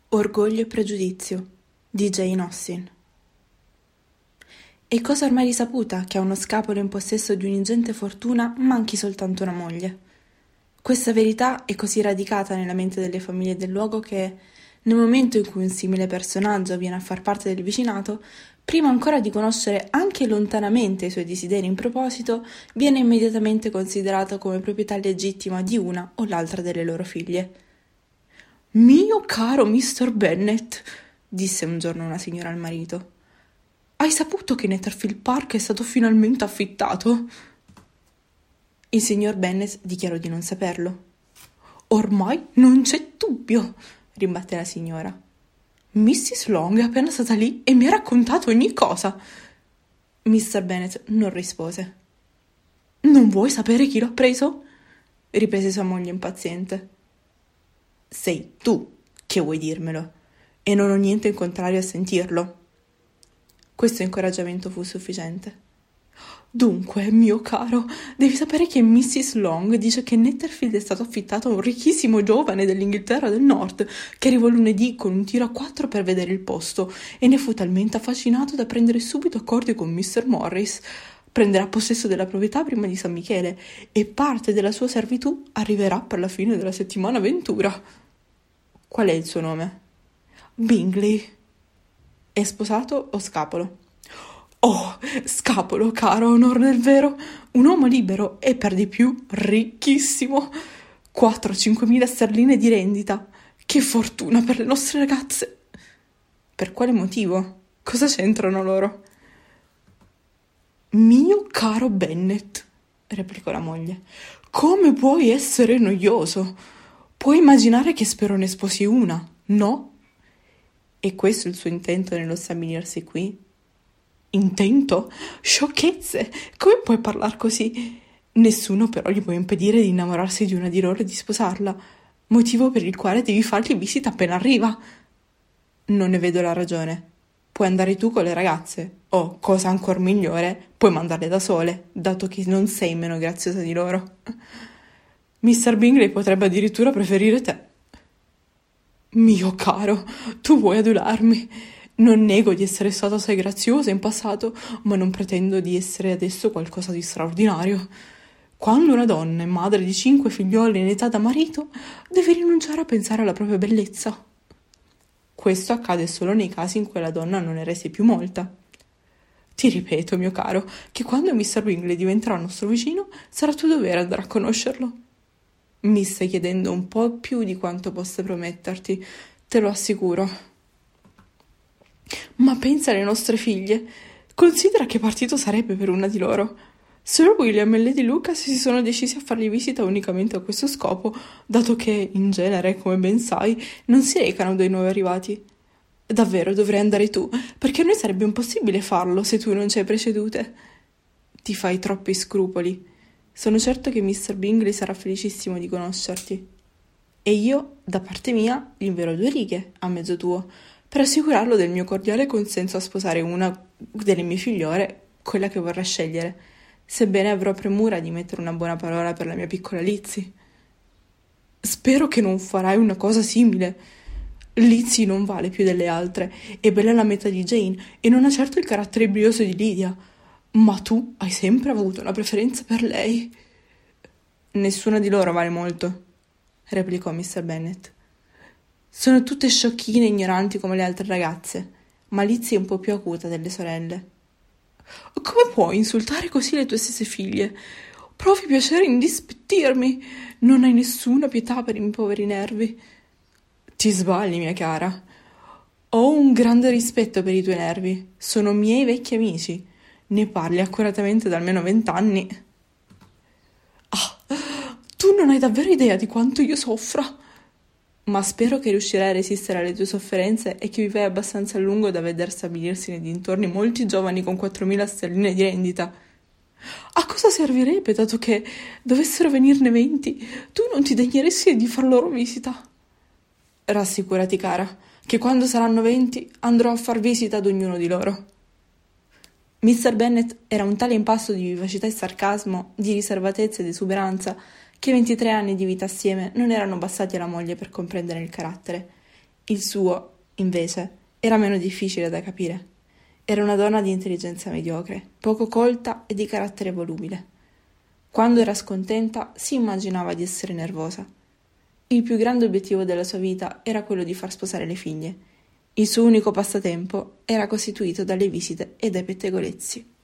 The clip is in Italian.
Orgoglio e pregiudizio di Jane Austen. È cosa ormai risaputa che a uno scapolo in possesso di un'ingente fortuna manchi soltanto una moglie. Questa verità è così radicata nella mente delle famiglie del luogo che, nel momento in cui un simile personaggio viene a far parte del vicinato, prima ancora di conoscere anche lontanamente i suoi desideri in proposito, viene immediatamente considerato come proprietà legittima di una o l'altra delle loro figlie. «Mio caro Mr. Bennet», disse un giorno una signora al marito, «hai saputo che Netherfield Park è stato finalmente affittato?» Il signor Bennet dichiarò di non saperlo. «Ormai non c'è dubbio», ribatté la signora. «Mrs. Long è appena stata lì e mi ha raccontato ogni cosa». Mr. Bennet non rispose. «Non vuoi sapere chi l'ha preso?» riprese sua moglie impaziente. «Sei tu che vuoi dirmelo, e non ho niente in contrario a sentirlo». Questo incoraggiamento fu sufficiente. «Dunque, mio caro, devi sapere che Mrs. Long dice che Netherfield è stato affittato a un ricchissimo giovane dell'Inghilterra del Nord, che arrivò lunedì con un tiro a 4 per vedere il posto, e ne fu talmente affascinato da prendere subito accordi con Mr. Morris. Prenderà possesso della proprietà prima di San Michele, e parte della sua servitù arriverà per la fine della settimana ventura». «Qual è il suo nome?» «Bingley». «È sposato o scapolo?» «Oh, scapolo, caro onor del vero, un uomo libero e per di più ricchissimo. 4-5 mila sterline di rendita. Che fortuna per le nostre ragazze!» «Per quale motivo? Cosa c'entrano loro?» «Mio caro Bennet», replicò la moglie, «come puoi essere noioso? Puoi immaginare che spero ne sposi una, no?» «È questo il suo intento nello stabilirsi qui?» «Intento? Sciocchezze! Come puoi parlar così? Nessuno però gli può impedire di innamorarsi di una di loro e di sposarla, motivo per il quale devi fargli visita appena arriva». «Non ne vedo la ragione. Puoi andare tu con le ragazze, o, cosa ancor migliore, puoi mandarle da sole, dato che non sei meno graziosa di loro. Mr. Bingley potrebbe addirittura preferire te». «Mio caro, tu vuoi adularmi. Non nego di essere stata assai graziosa in passato, ma non pretendo di essere adesso qualcosa di straordinario. Quando una donna è madre di 5 figlioli in età da marito, deve rinunciare a pensare alla propria bellezza. Questo accade solo nei casi in cui la donna non ne resti più molta. Ti ripeto, mio caro, che quando Mr. Bingley diventerà nostro vicino, sarà tuo dovere andare a conoscerlo. Mi stai chiedendo un po' più di quanto possa prometterti, te lo assicuro. Ma pensa alle nostre figlie. Considera che partito sarebbe per una di loro. Sir William e Lady Lucas si sono decisi a fargli visita unicamente a questo scopo, dato che, in genere, come ben sai, non si recano dei nuovi arrivati. Davvero dovrei andare tu, perché a noi sarebbe impossibile farlo se tu non ci hai precedute. Ti fai troppi scrupoli. Sono certo che Mr. Bingley sarà felicissimo di conoscerti. E io, da parte mia, gli invierò 2 righe, a mezzo tuo, per assicurarlo del mio cordiale consenso a sposare una delle mie figliole, quella che vorrà scegliere, sebbene avrò premura di mettere una buona parola per la mia piccola Lizzie. Spero che non farai una cosa simile. Lizzie non vale più delle altre, è bella la metà di Jane e non ha certo il carattere brioso di Lydia, ma tu hai sempre avuto una preferenza per lei». «Nessuna di loro vale molto», replicò Mr. Bennet. «Sono tutte sciocchine e ignoranti come le altre ragazze, ma Lizzie è un po' più acuta delle sorelle». «Come puoi insultare così le tue stesse figlie? Provi piacere in dispettirmi. Non hai nessuna pietà per i miei poveri nervi». «Ti sbagli, mia cara. Ho un grande rispetto per i tuoi nervi. Sono miei vecchi amici. Ne parli accuratamente da almeno 20 anni. Ah, tu non hai davvero idea di quanto io soffra. Ma spero che riuscirai a resistere alle tue sofferenze e che vivrai abbastanza a lungo da veder stabilirsi nei dintorni molti giovani con 4.000 sterline di rendita. A cosa servirebbe, dato che dovessero venirne 20, tu non ti degneresti di far loro visita? Rassicurati, cara, che quando saranno 20 andrò a far visita ad ognuno di loro». Mr. Bennet era un tale impasto di vivacità e sarcasmo, di riservatezza ed esuberanza, che 23 anni di vita assieme non erano bastati alla moglie per comprendere il carattere, Il suo, invece, era meno difficile da capire. Era una donna di intelligenza mediocre, poco colta e di carattere volubile. Quando era scontenta si immaginava di essere nervosa. Il più grande obiettivo della sua vita era quello di far sposare le figlie. Il suo unico passatempo era costituito dalle visite e dai pettegolezzi.